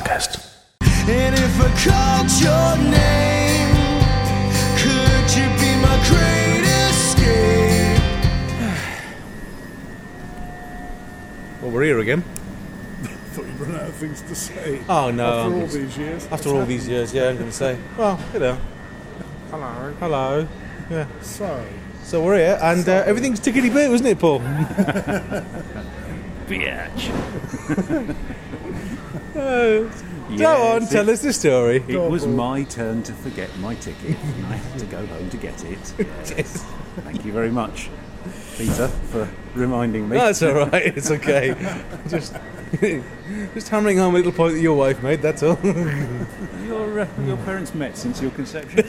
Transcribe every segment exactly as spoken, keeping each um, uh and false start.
podcast. And if I called your name, could you be my great escape? Well, we're here again. I thought you'd run out of things to say. Oh, no. After I'm all just- these years. After all these years, yeah, I'm going to say, well, you know. Hello. Hello. Yeah. So, So we're here, and uh, everything's tickety-boo, isn't it, Paul? Bitch. Go on, Yes, tell it- us the story. It was Double. my turn to forget my ticket, and I had to go home to get it. Yes. Thank you very much, Peter, for reminding me. No, it's all right. It's okay. just, just hammering home a little point that your wife made. That's all. Your, uh, your parents met since your conception.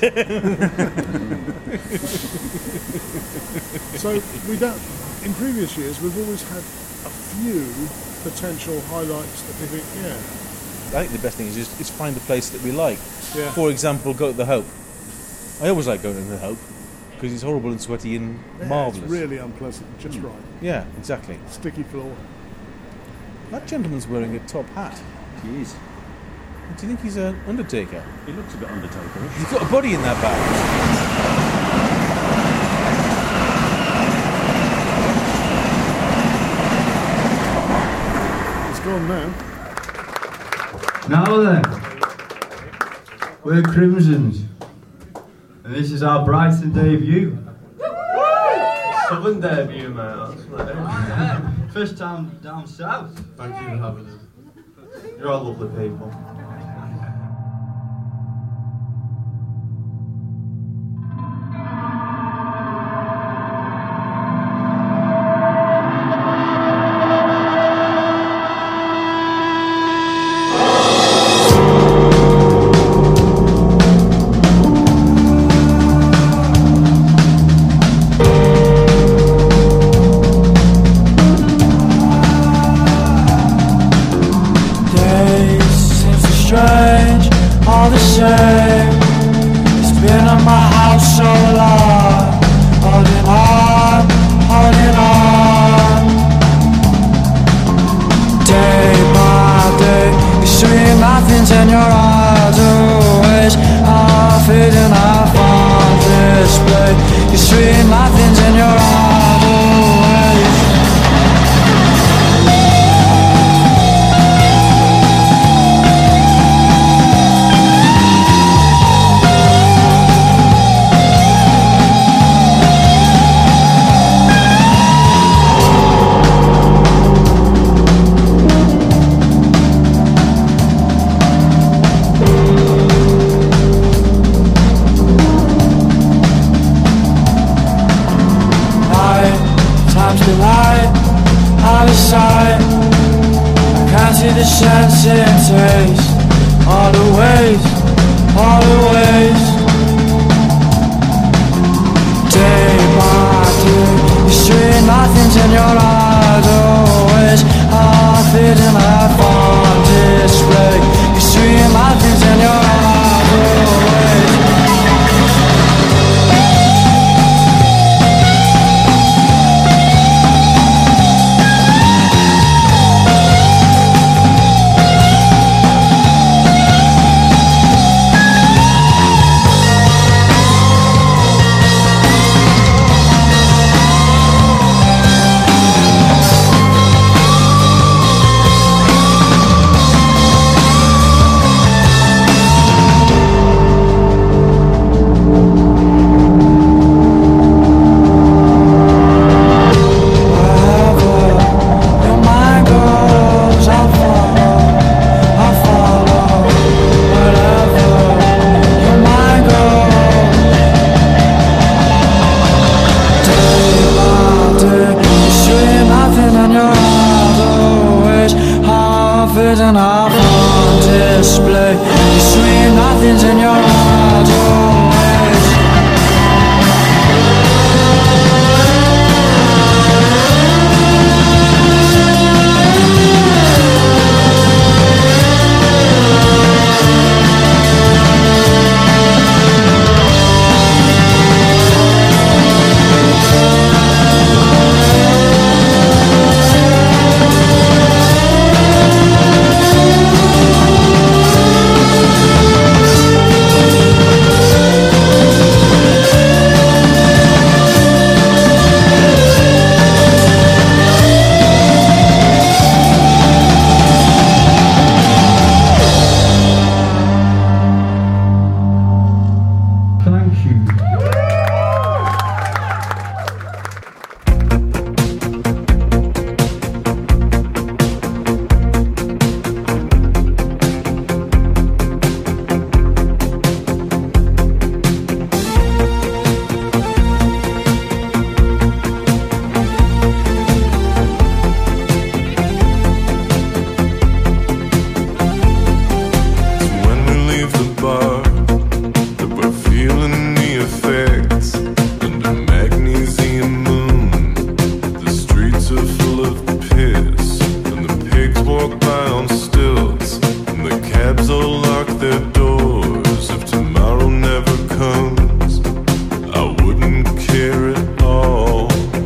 so we don't. In previous years, we've always had a few potential highlights that we think, yeah, I think the best thing is just is find a place that we like. yeah. For example, go to the Hope. I always like going to the Hope because it's horrible and sweaty and Yeah, marvellous. It's really unpleasant, just right. Yeah, exactly. Sticky floor. That gentleman's wearing a top hat. He is. Do you think he's an undertaker? He looks a bit Undertaker-ish. He's got a body in that bag. It's gone now. Now then, we're Crimsons, and this is our Brighton debut. Southern debut, mate. That's First time down south. Thank you for having us. You're all lovely people. Days seem so strange, all the same. It's been at my house so long, holding on, holding on. Day by day, you see nothing's in your eyes, always half hidden, half on display. You see nothing's in your eyes, always. Night, time's been light, out of sight. I can't see the sense in taste. All the ways, all the ways. Day by day, you see nothing's in your eyes. Always half hidden, half on display. You see nothing's in your eyes. Always. And half on display. You see nothing's in your eyes always. cabs all lock their doors. If tomorrow never comes, I wouldn't care at all.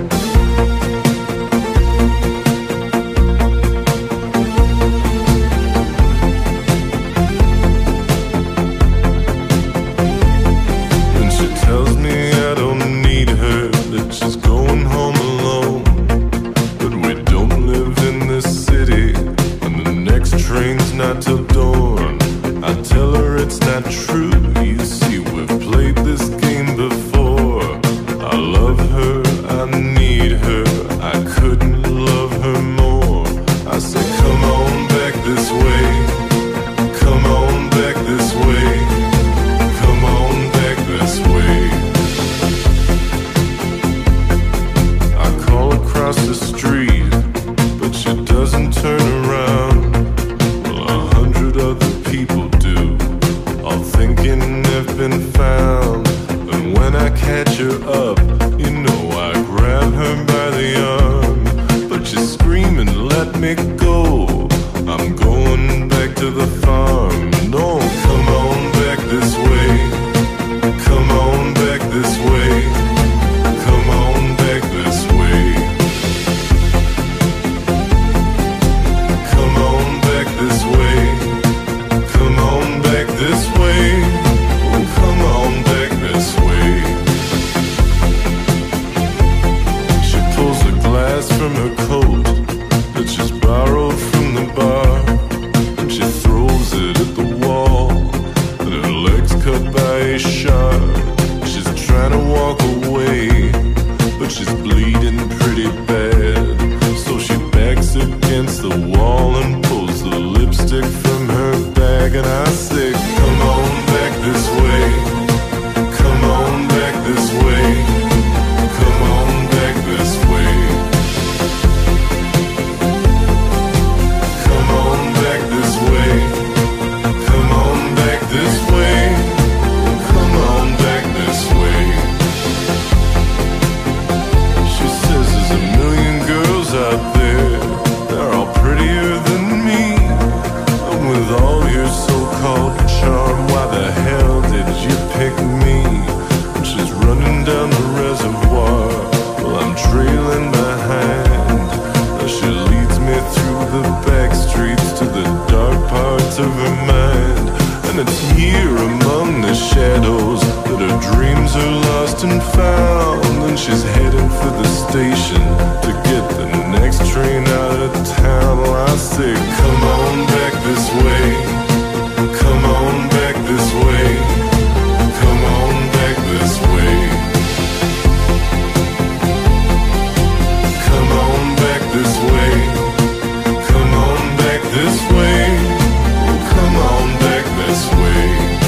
And she tells me I don't need her, that she's going home alone. But we don't live in this city, and the next train's not till dawn. I tell her it's not true, you see we've played this game before. I love her, I need her, I couldn't love her more. I say come on back this way, come on back this way, come on back this way. I call across the street, but she doesn't turn around. Well, a hundred other people do, all thinking they've been found. And when I catch her up, you know I grab her by the arm. But she's screaming, let me go, I'm going back to the farm. No, come on back this way, come on back this way, come on back this way. Come on back this way, come on back this way, oh come on back this way. She pulls a glass from her coat that she's borrowed from the bar, and she throws it at the wall, and her legs cut by a shark. She's trying to walk away, but she's bleeding pretty bad. So she backs against the wall and pulls the lipstick from her bag. And I say, come on back this way, come on back this way, come on back this way. Come on back this way, come on back this way, come on back this way. She says there's a million girls out there, they're all prettier than me. And with all your so-called charm, why the hell did you pick me? And she's running down the reservoir, well I'm trailing behind, as she leads me through the back streets to the dark parts of her mind. And it's here among the shadows that her dreams are lost and found. And she's heading for the station to get the next train out of town. Well, I say, come on back this way, come on back this way, come on back this way. Come on back this way, come on back this way, come on back this way.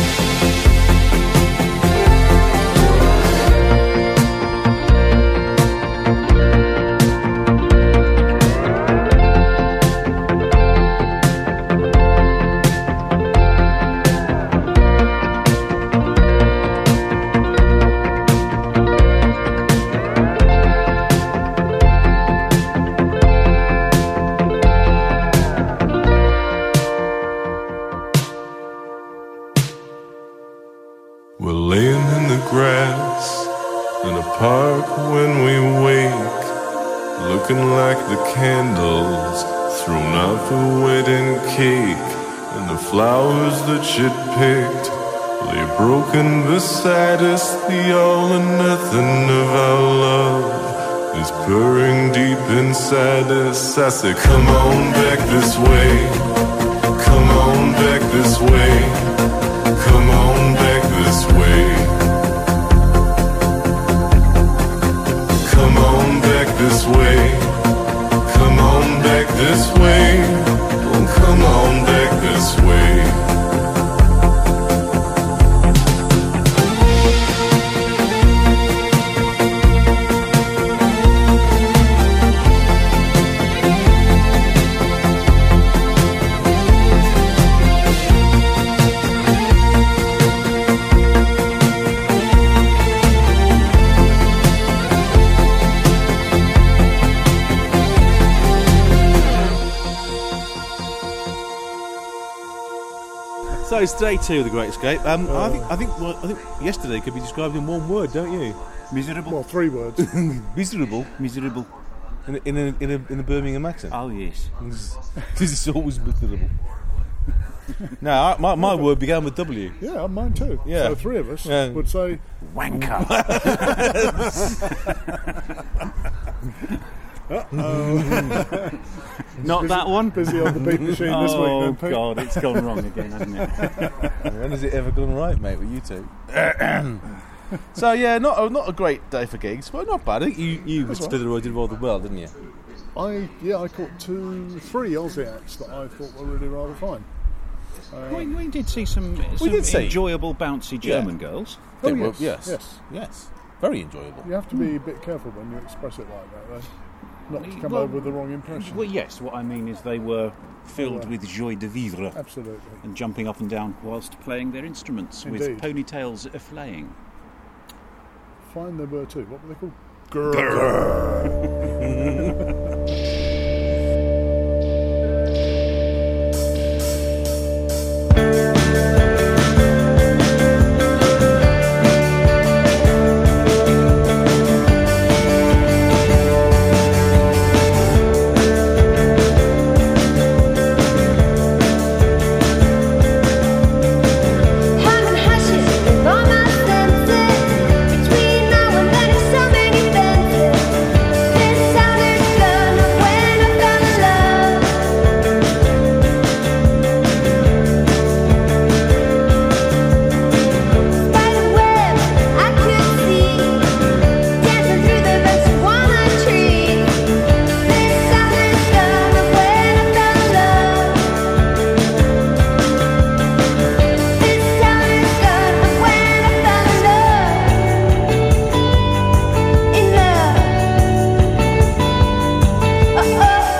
We're laying in the grass in a park when we wake, looking like the candles thrown out the wedding cake. And the flowers that she'd picked lay broken beside us. The all or nothing of our love is burning deep inside us. I say, come on back this way, come on back this way, come on back this way. Come on back this way, come on back this way, oh come on back this way. So it's day two of the Great Escape. Um, I think I think well, I think yesterday could be described in one word, don't you? Miserable. Well, three words. Miserable. Miserable. In a, in a, in a, in a Birmingham accent. Oh, yes. This is always miserable. No, I, my my word began with W. Yeah, mine too. Yeah. So three of us Yeah. would say Wanker. Not that one. busy on the beat machine this week. Oh, Then, Pete. God, it's gone wrong again, hasn't it? When has it ever gone right, mate, with you two? So, yeah, not a, not a great day for gigs, but not bad. I think you, you with That's Slitheroy did rather well, didn't you? I yeah, I caught two, three Aussie acts that I thought were really rather fine. Uh, we, we did see some, some did see. enjoyable, bouncy German girls. Oh, They were- yes, yes, yes. yes. Very enjoyable. You have to be a bit careful when you express it like that, though. Not to come Well, over with the wrong impression. Well, yes, what I mean is they were filled They were. with joie de vivre Absolutely. and jumping up and down whilst playing their instruments with Indeed. ponytails a-flaying. Fine, there were two. What were they called? Humming hushes with all my senses. Between now and then, it's so many fences. This sound is gonna when I fell in love. Spider web I could see, dancing through the best walnut trees. This sound is gonna when I fell in love. This sound is gonna when I fell in love. In love. Oh oh.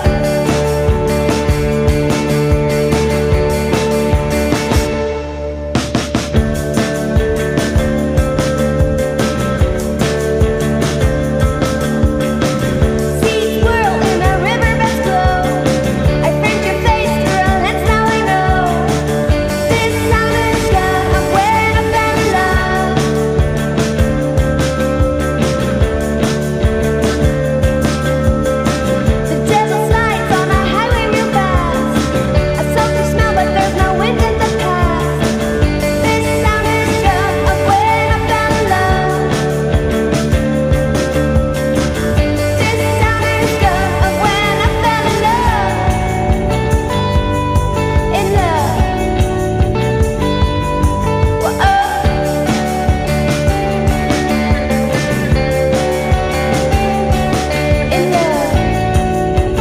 Seas whirl in a riverbed's glow. I framed your face through a lens, now I know. This sound is gonna when I fell in love. The desert slides on a highway real fast. A salty smell, but there's no wind in the past. This sound is gonna when I fell in love. This sound is gonna when I fell in love. In love. Whoa. In love.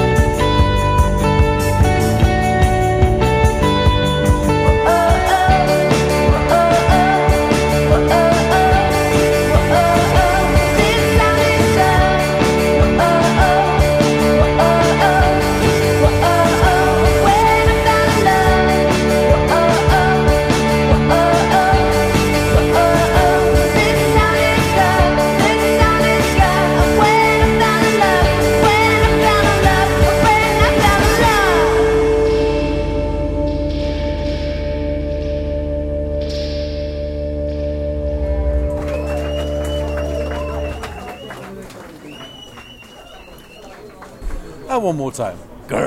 And one more time.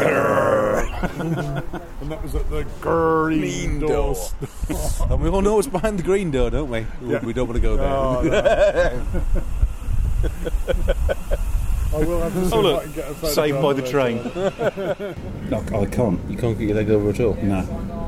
And that was at the green doors. And we all know what's behind the green door, don't we? We, Yeah. we don't want to go there. Oh, no. I will have to see Oh, if look. I can get a photograph Saved by of the it. train. No, I can't. You can't get your leg over at all? No.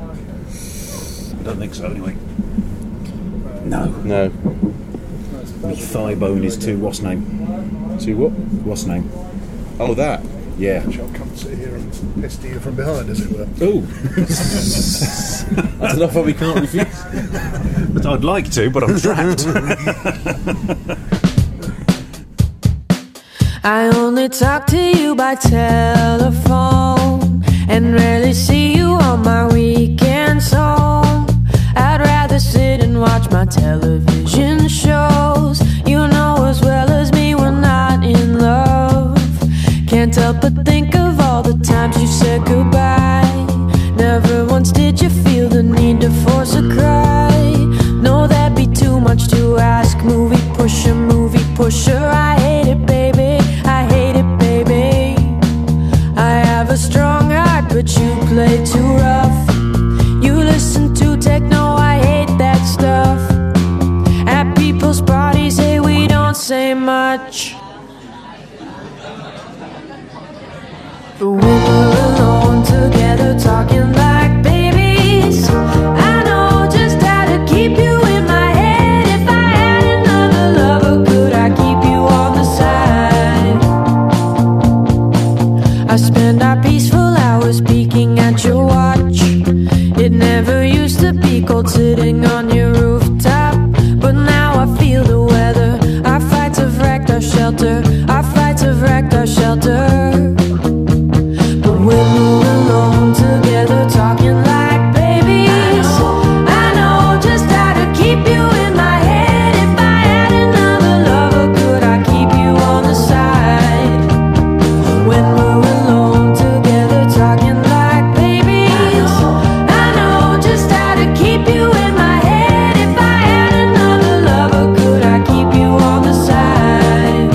I don't think so, anyway. No. No. My thigh bone is too... What's name? See what? What's name? Oh, that. Yeah. Shall I come sit here and piss to you from behind, as it were? Oh. That's enough that we can't refuse. But I'd like to, but I'm trapped. I only talk to you by telephone and rarely see you on my weekends home. I'd rather sit and watch my television shows. You know as well as me we're not in love. Can't help but think of all the times you said goodbye. Never once did you feel the need to fall cause a cry. No, that'd be too much to ask. Movie pusher, movie pusher. I hate it, baby. I hate it, baby. I have a strong heart, but you play too rough. You listen to techno, I hate that stuff. At people's parties, hey, we don't say much. But when we're alone together, talking like babies, I know just how to keep you in my head. If I had another lover, could I keep you on the side? I spend our peaceful hours peeking at your watch. It never used to be cold sitting on your rooftop, but now I feel the weather. Our fights have wrecked our shelter. Our fights have wrecked our shelter. When we're alone together, talking like babies, I know just how to keep you in my head. If I had another lover, could I keep you on the side? When we're alone together, talking like babies, I know just how to keep you in my head. If I had another lover, could I keep you on the side?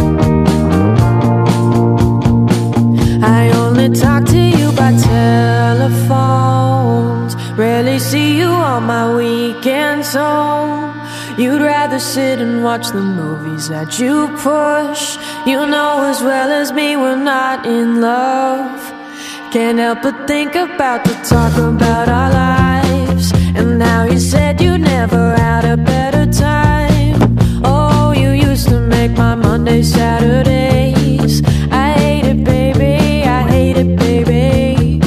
I only talk to you by telephones, rarely see you on my weekends home. You'd rather sit and watch the movies that you push. You know as well as me we're not in love. Can't help but think about the talk about our lives, and now you said you never had a better time. Oh, you used to make my Mondays Saturdays. I hate it, baby, I hate it, baby.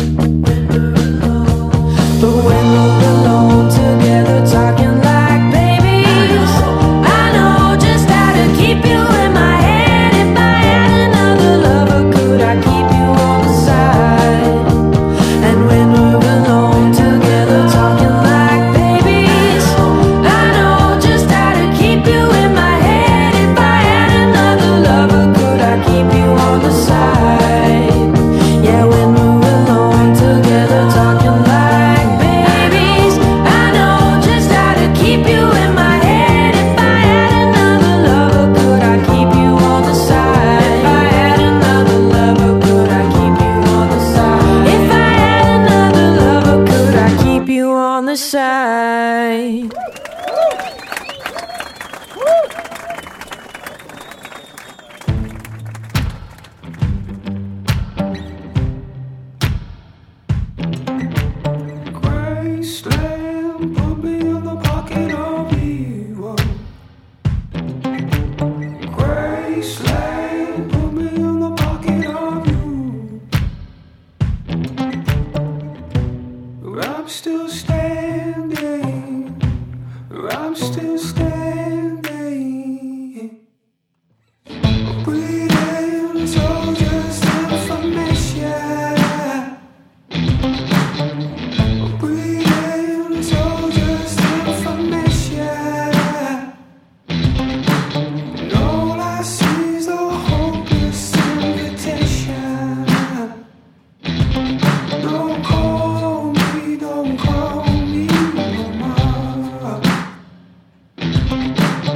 But when we're alone together, talking like babies, I know just how to keep you in my head. If I had another lover, could I keep you on the side? And when we're alone together, talking like babies, I know just how to keep you in my head. If I had another lover, could I keep you on the side? Yeah, when we're alone together, talking like babies, I know just how to keep you in my head. If I had another lover, could I keep you on the side? If I had another lover, could I keep you on the side? If I had another lover, could I keep you on the side? Graceland, put me in the pocket of evil. Graceland, put me in the pocket of you. I'm still standing. I'm still standing. Breathing, so just information. Breathing, so just information. And all I see is a hopeless invitation. Don't call me, don't call me no more.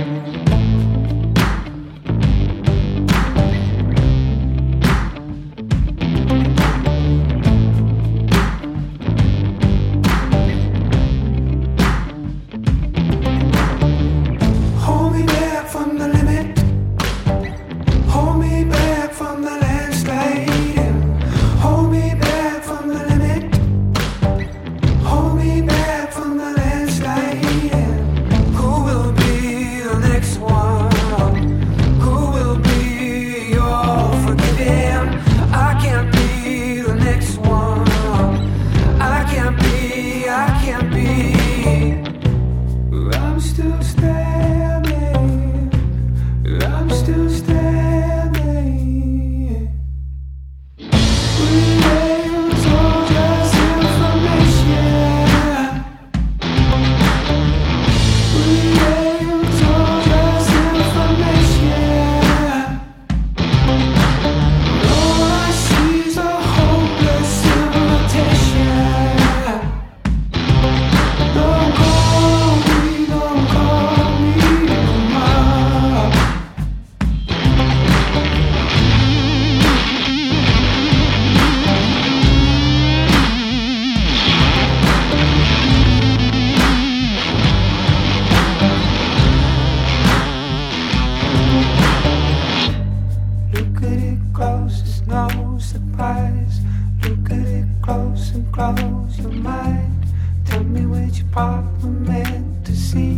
each part were meant to see.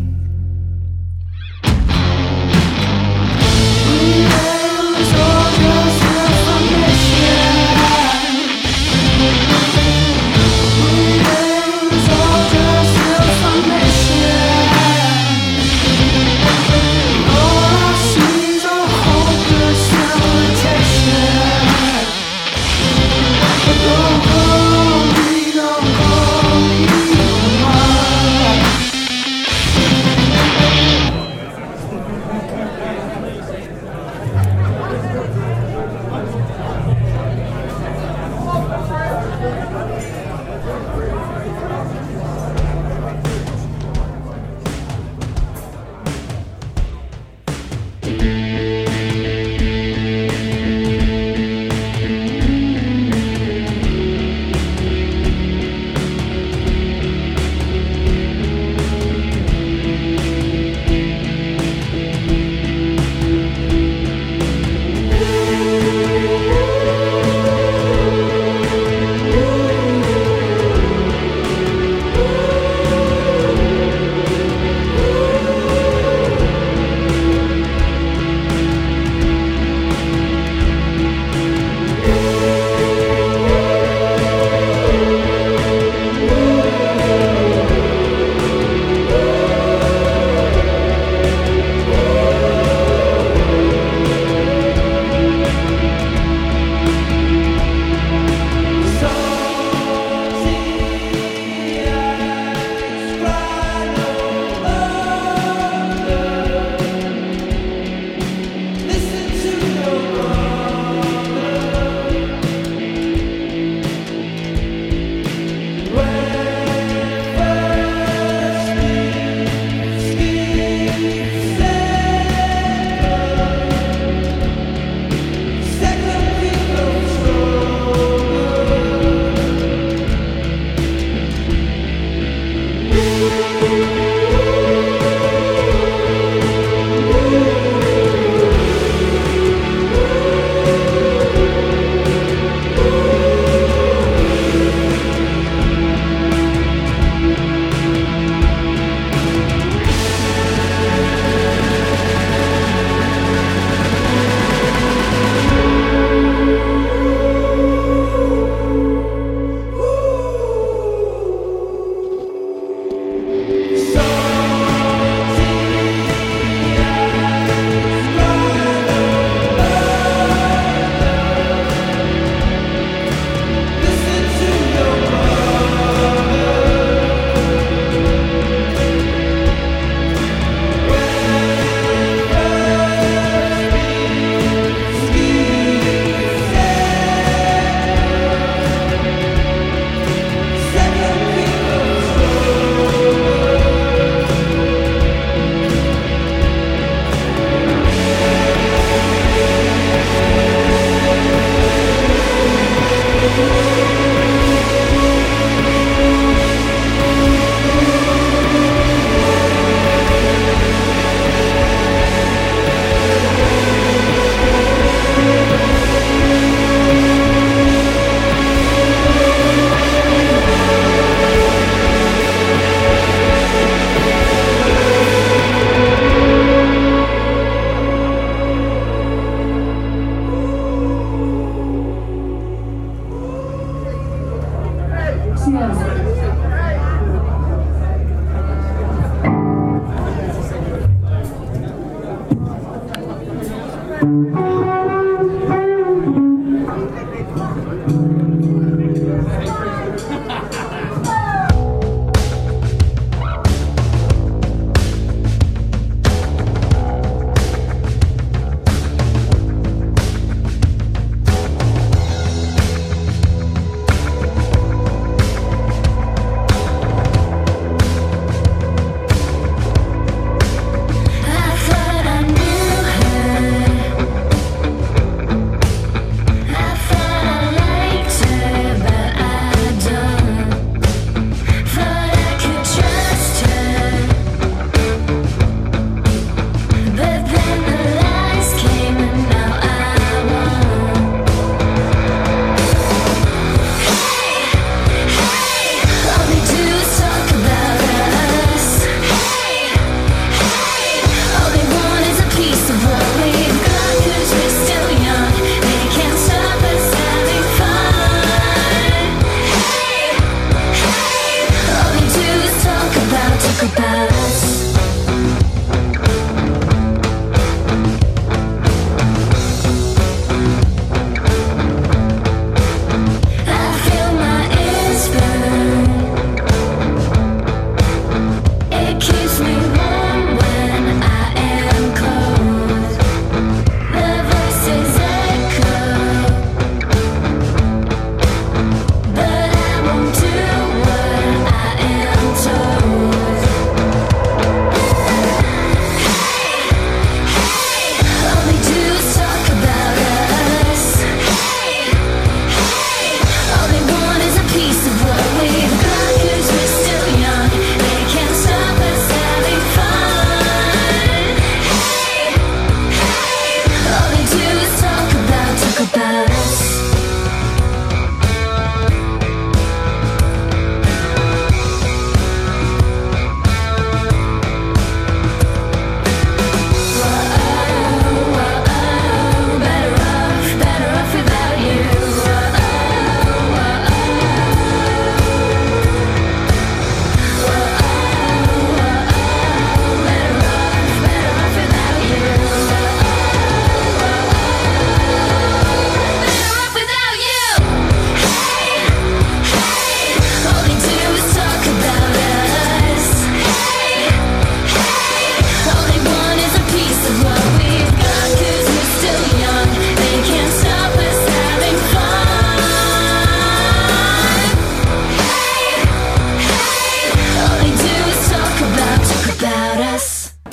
We lose all just information. We lose all just information. All I see is a hopeless invitation. Don't call me, don't call me mine. I thought I knew her.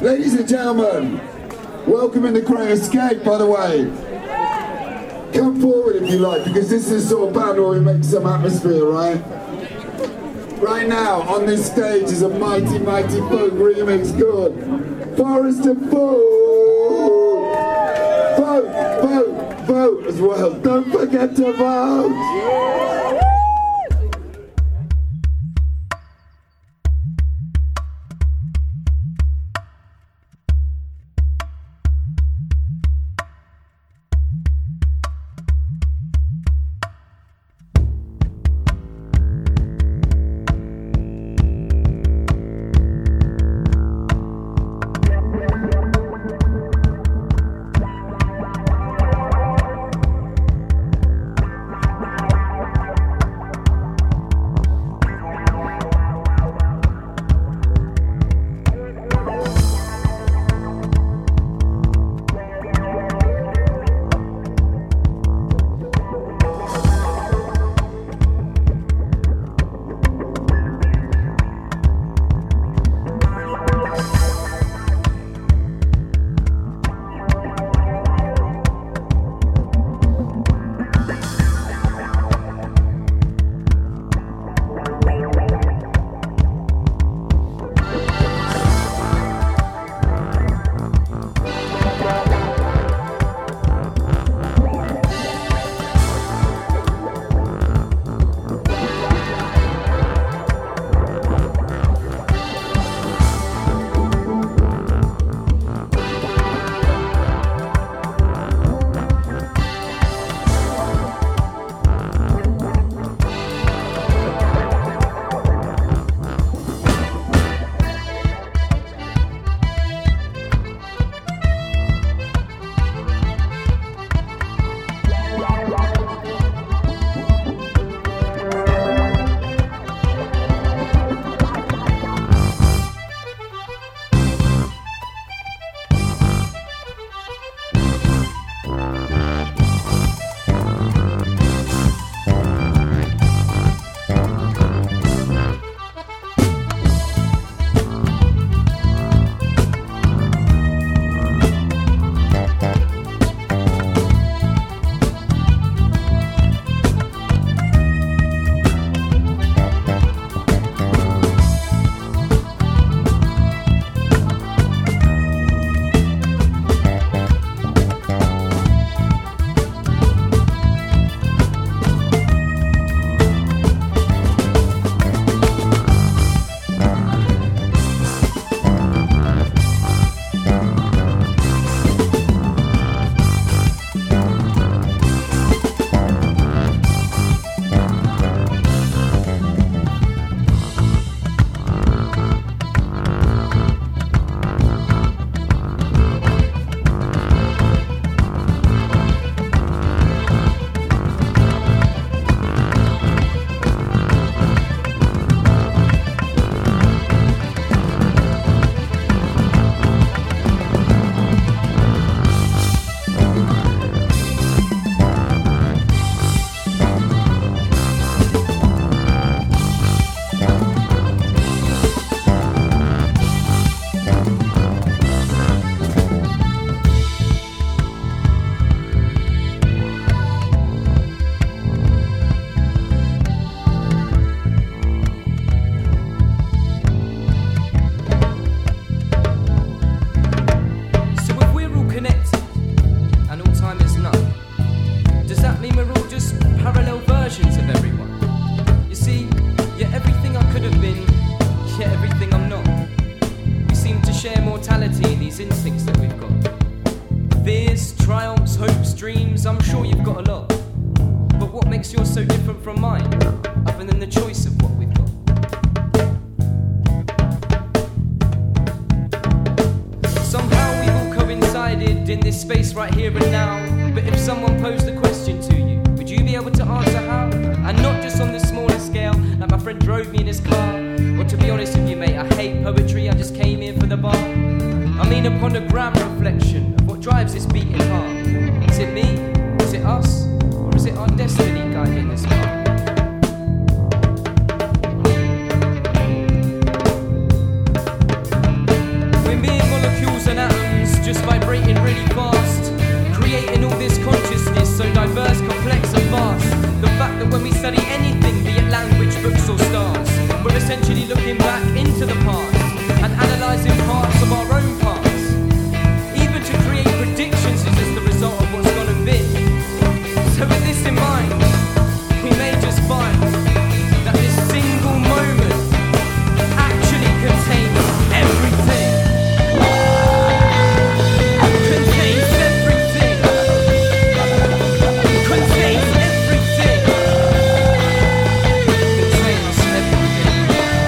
Ladies and gentlemen, welcome in the Great Escape, by the way. Come forward if you like, because this is the sort of band where we make some atmosphere, right? Right now, on this stage is a mighty, mighty folk remix called Forest of Fools. Vote, vote, vote as well. Don't forget to vote. We're mere molecules past and analysing parts of our own past. Even to create predictions is just the result of what's gone and been. So with this in mind, we may just find that this single moment actually contains everything. Contains everything. Contains everything. Contains everything.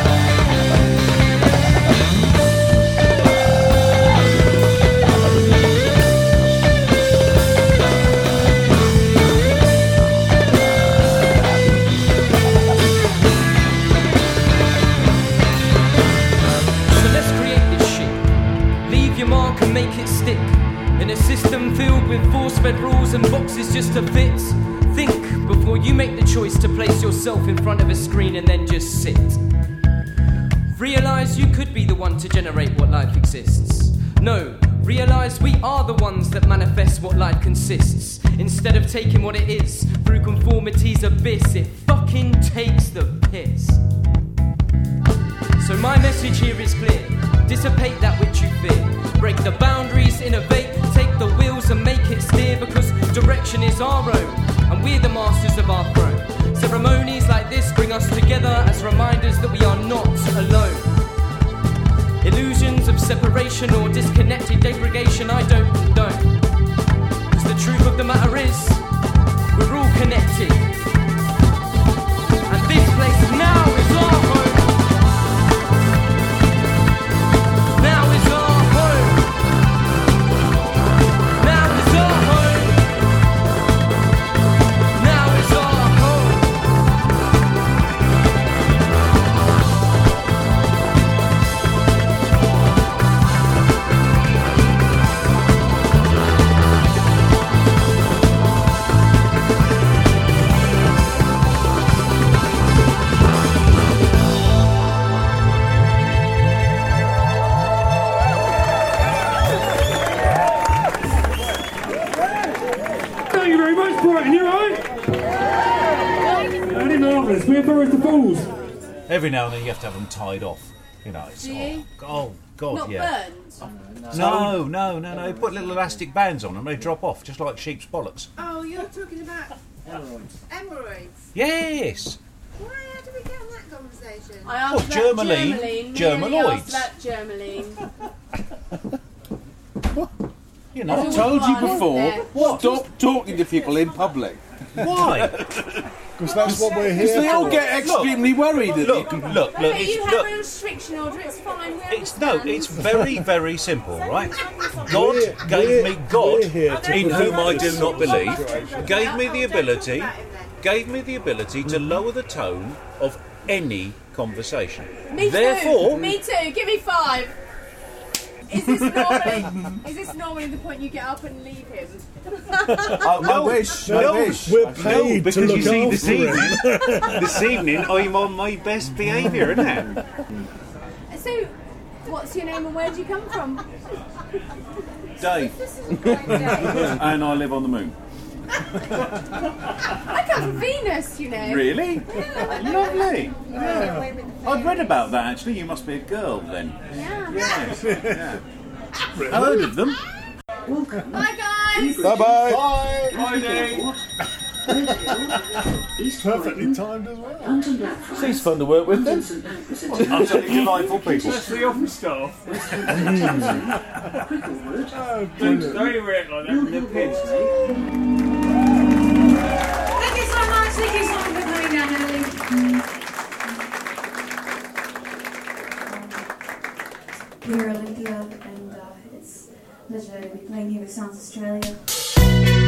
So let's create this shit. Leave your mark and make it stick. In a system filled with force-fed rules and boxes just to fit. Think before you make the choice to place yourself in front of a screen and then just sit. Realise you could be the one to generate what life exists. No, realise we are the ones that manifest what life consists. Instead of taking what it is through conformity's abyss, it fucking takes the piss. So my message here is clear. Dissipate that which you fear. Break the boundaries, innovate, take the wheels and make it steer. Because direction is our own, and we're the masters of our throne. Ceremonies like this bring us together as reminders that we are not alone. Illusions of separation or disconnected degradation I don't condone. Because the truth of the matter is, we're all connected. And this place now is our home. Now is our home. Now is our home. Now is our home. Thank you very much, Brighton. You alright? Only marvellous. We're Forest of Fools. Every now and then you have to have them tied off. You know, it's Do you? oh, oh god, Not yeah. burned? No, no, no, no. Put little elastic bands on them, they drop off, just like sheep's bollocks. Oh, you're talking about hemorrhoids. Yes. Why? How did we get on that conversation? I asked What, about Germaline? Germaline. Germaloids? Asked about Germaline. You I've know. told you Everyone before, there. stop talking to people in public. Why? Because that's what we're Because here they all for. get extremely worried that you Look, can... look, look. No, but It's, you have look. a restriction order, it's fine. We It's no, understand. it's very, very simple, right? God We're- gave we're- me God, we're here to in whom I prevent do this not believe, situation. gave me the ability, gave me the ability to lower the tone of any conversation. Me Therefore, too. Me too. Give me five. Is this normally? Is this normally the point you get up and leave him? I, I wish, I no, wish. We're I paid no, because to look you see, after this him. evening, this evening, I'm on my best behaviour, isn't it? So, what's your name and where do you come from? Dave, This is a great day. and I live on the moon. I come from Venus, you know. Really? Lovely. Yeah. I'd read about that actually. You must be a girl then. Yeah. Yes. Yeah. Heard of them? Bye, guys. Bye-bye. Bye, Dave. Perfectly timed as well. Seems fun to work with them. Utterly delightful people. The office staff. Oh, Don't brilliant. don't you react like that when they're pissed. Thank you so much. Thank you so much for coming down, Emily. We're Olympia, and uh, it's a pleasure to be playing here with Sounds Australia.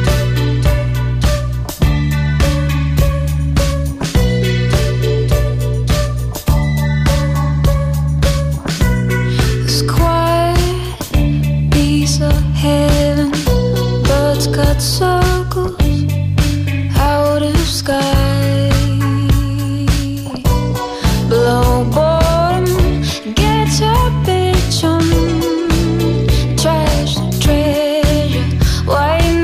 This quiet piece of heaven, birds cut circles out of sky. Blow bottom, gets a bitch on, trash the treasure, white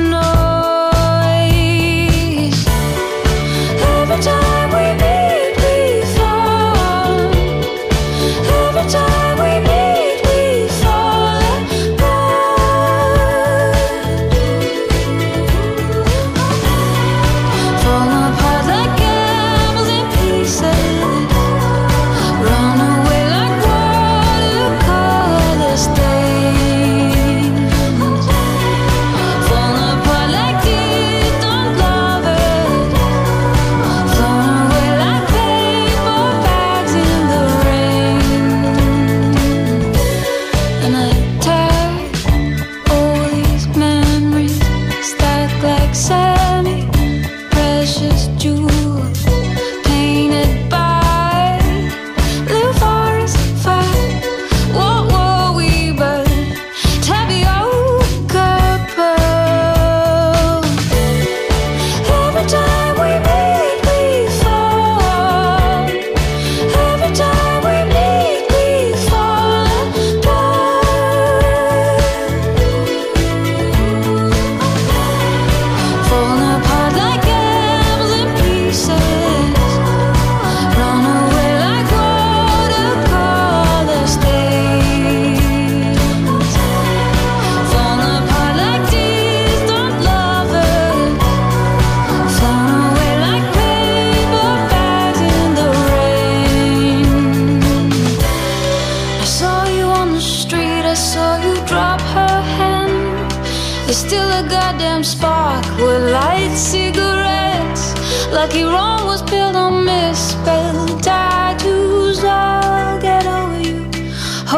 You're still a goddamn spark with light cigarettes. Lucky wrong was built on misspelled tattoos. I'll get over you. Oh,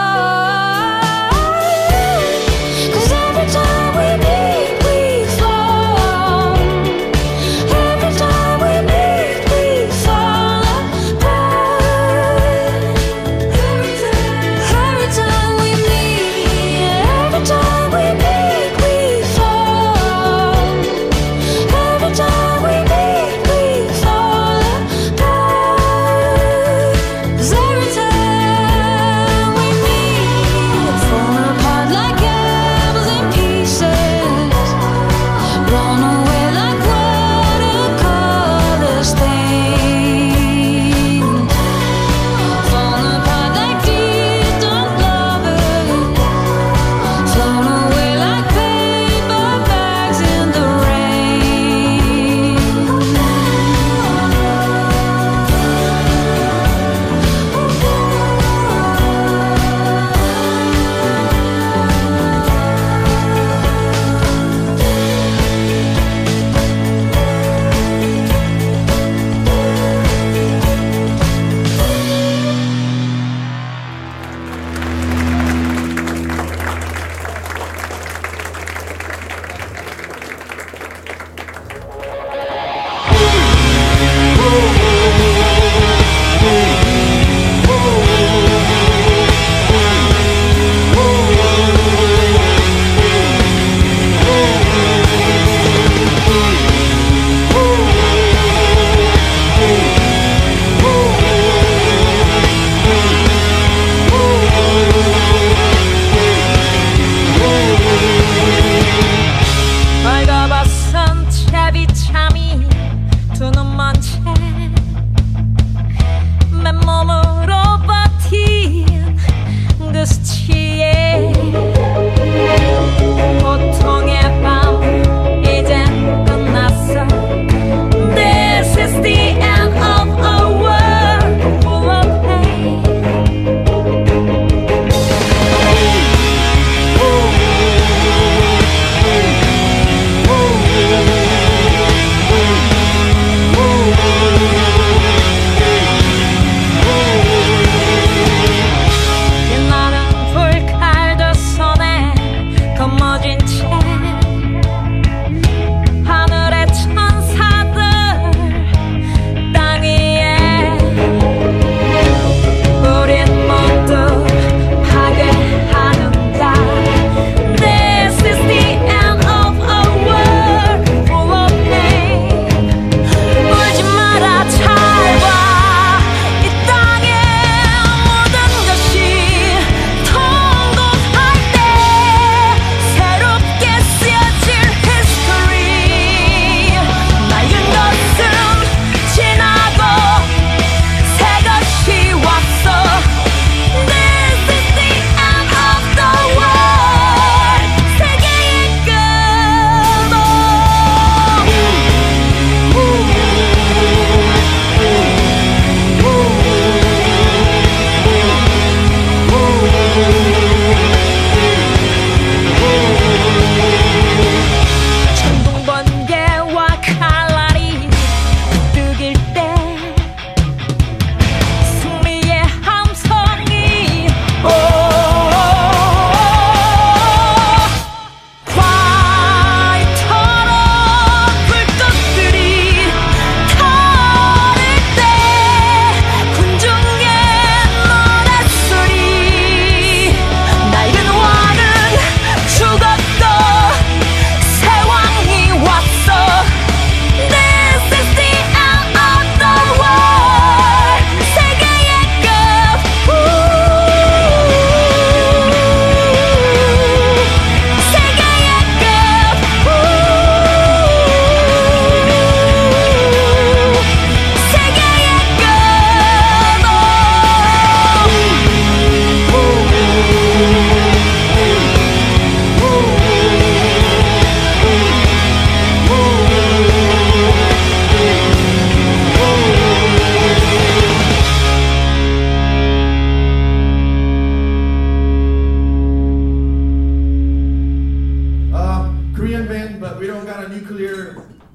'cause every time we meet, we fall. Every time we meet, we fall apart. Every time, every time we meet, every time we meet, we fall. Every time we meet, we fall apart.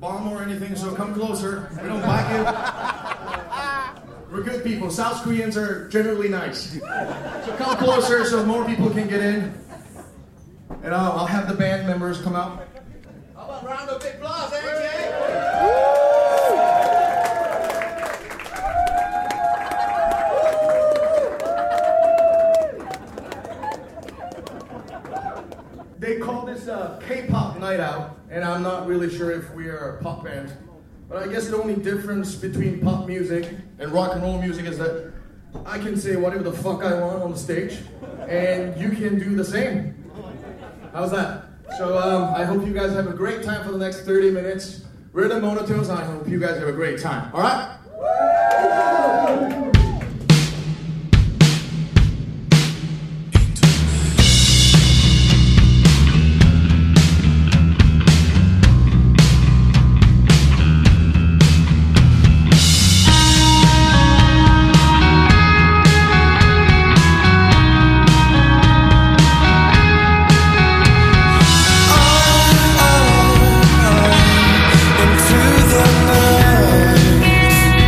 bomb or anything, so come closer. We don't bite you. We're good people. South Koreans are generally nice. So come closer so more people can get in. And I'll, I'll have the band members come out. How about a round of applause, A J? They call this a K-pop night out, and I'm not really sure if we are a pop band. But I guess the only difference between pop music and rock and roll music is that I can say whatever the fuck I want on the stage, and you can do the same. How's that? So um, I hope you guys have a great time for the next thirty minutes. We're the Monotones, and I hope you guys have a great time. All right? Into the night.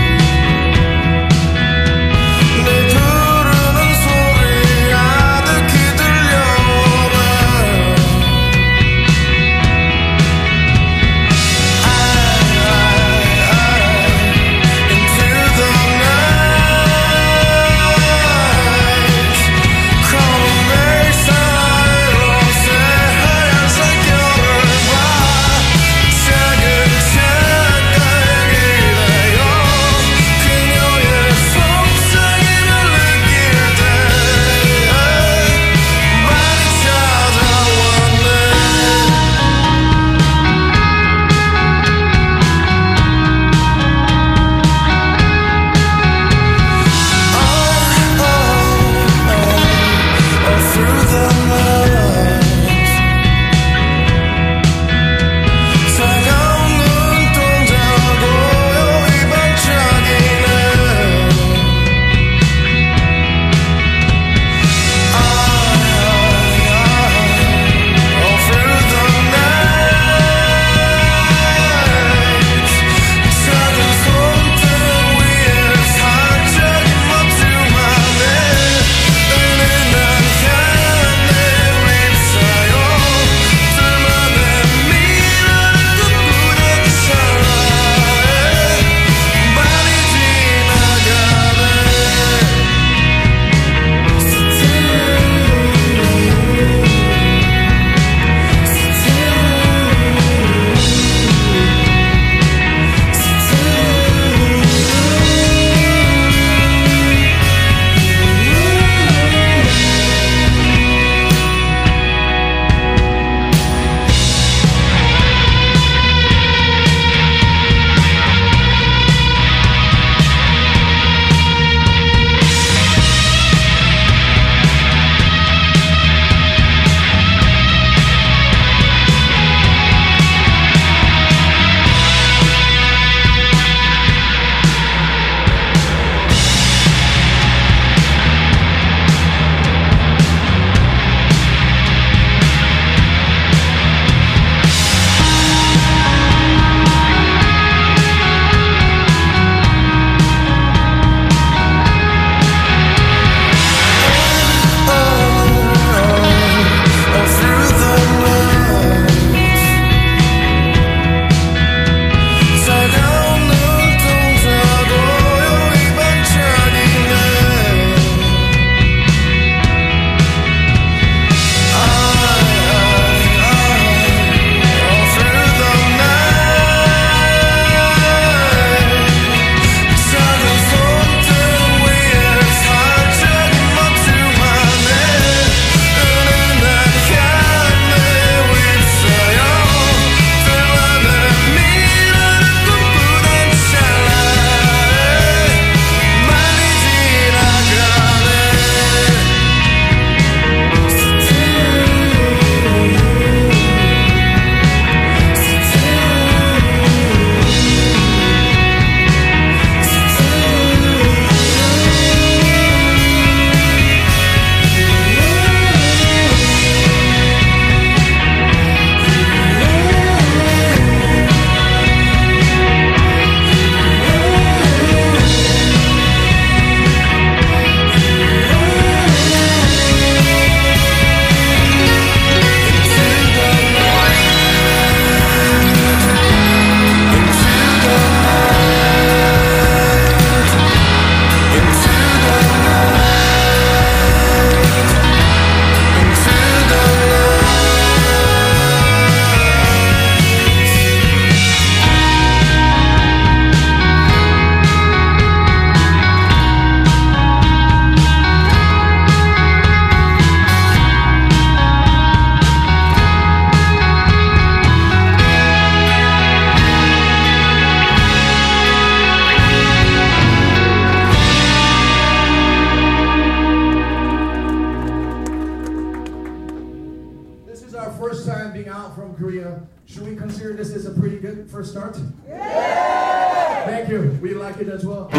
stepping out from Korea, should we consider this as a pretty good first start? Yeah! Thank you. We like it as well.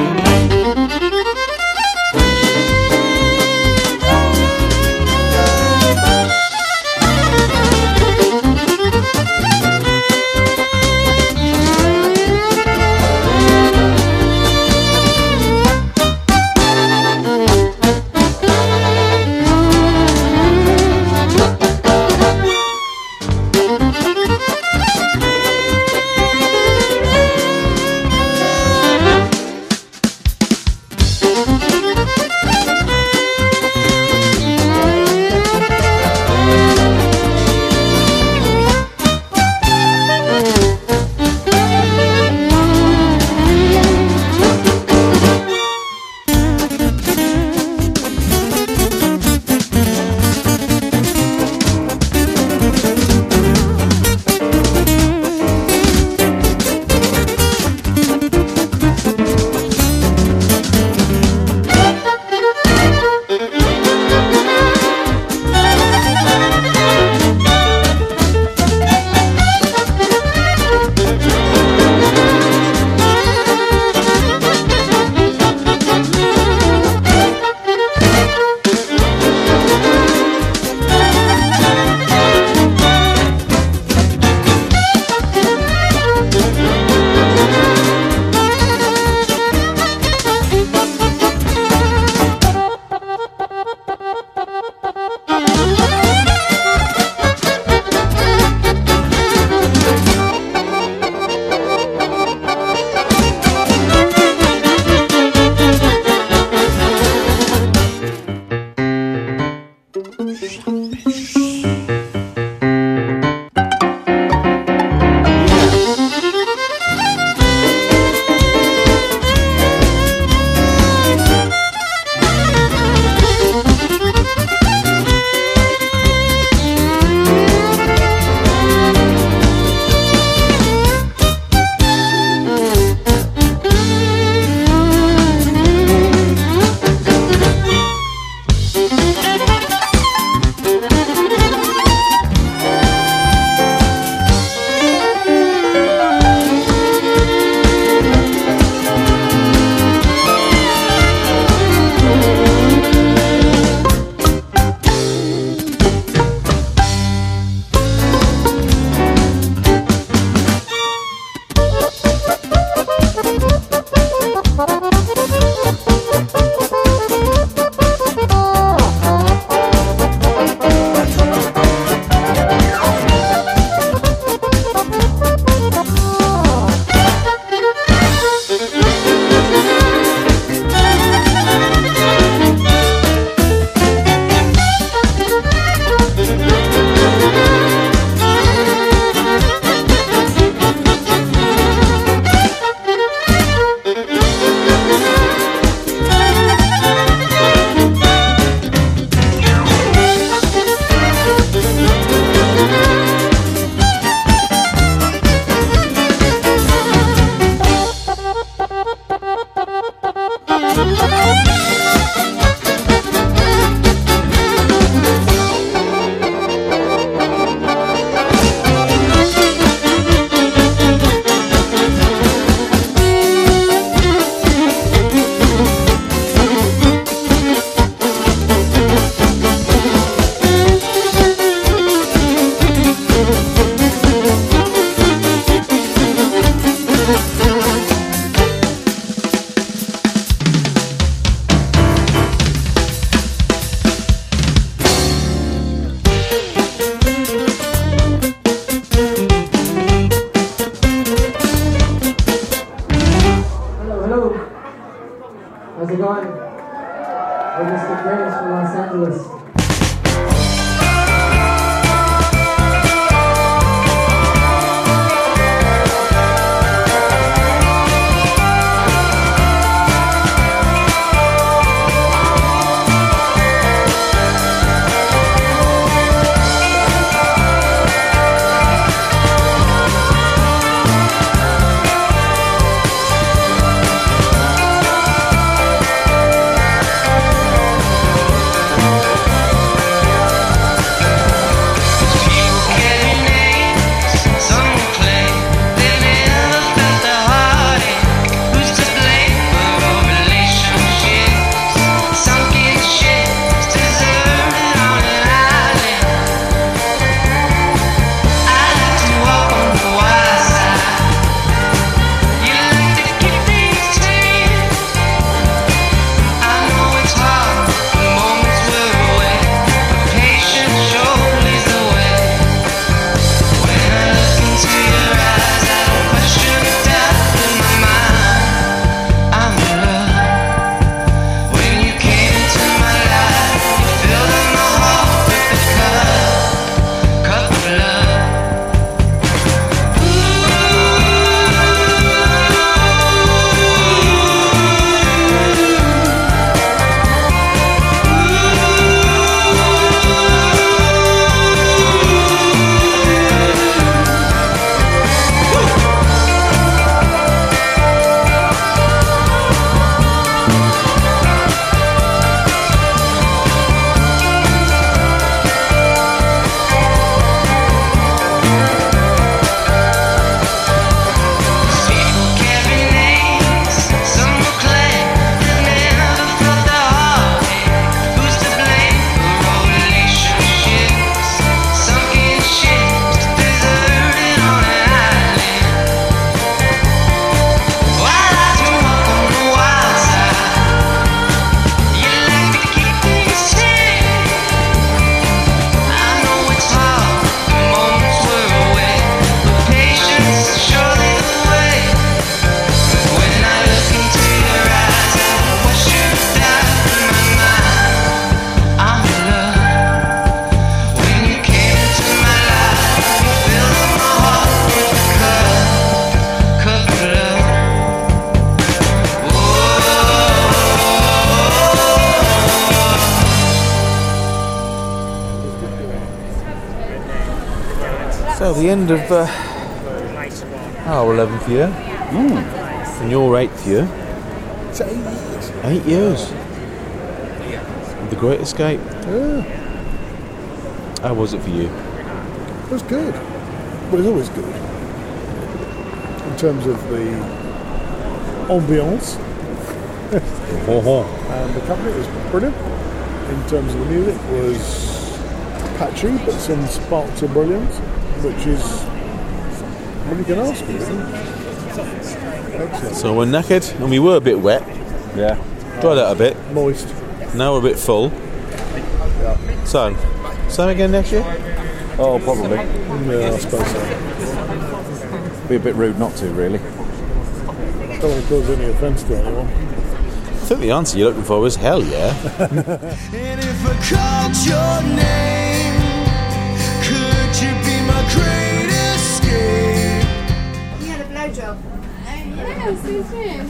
So the end of uh, our eleventh year, Mm. and your eighth year. It's eight years. Eight years. The Great Escape. Yeah. How was it for you? It was good. Well, it's always good. In terms of the ambiance. And the company was brilliant. In terms of the music, it was patchy, but some sparks of brilliance, which is what you can ask for, really. Excellent. So we're knackered, and we were a bit wet. Yeah. Dried out a bit. Moist. Now we're a bit full. Yeah. So, same again next year? Oh, probably. Yeah, I suppose so. Be a bit rude not to, really. Don't want to cause any offence to anyone. I think the answer you're looking for was hell yeah. And if I called your name, could you be my great escape? You had a blowjob. Yes, it is.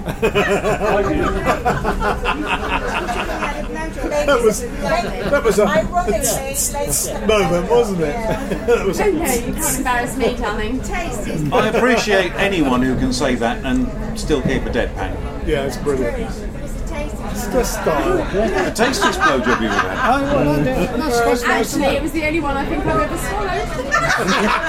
That was that was a moment, wasn't it? That was Okay, you can't embarrass me, darling. Tasty. I appreciate anyone who can say that and still keep a deadpan. Yeah, it's brilliant. It's the style. The tastiest blowjob you've ever had. Oh, well, that's, that's nice. Actually, it was the only one I think I've ever swallowed.